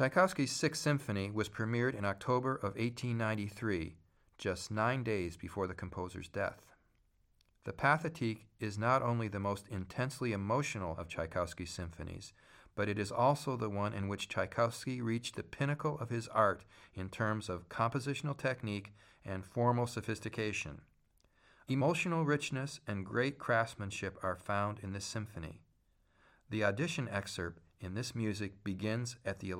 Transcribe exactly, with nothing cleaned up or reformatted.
Tchaikovsky's Sixth Symphony was premiered in October of eighteen ninety-three, just nine days before the composer's death. The Pathétique is not only the most intensely emotional of Tchaikovsky's symphonies, but it is also the one in which Tchaikovsky reached the pinnacle of his art in terms of compositional technique and formal sophistication. Emotional richness and great craftsmanship are found in this symphony. The audition excerpt in this music begins at the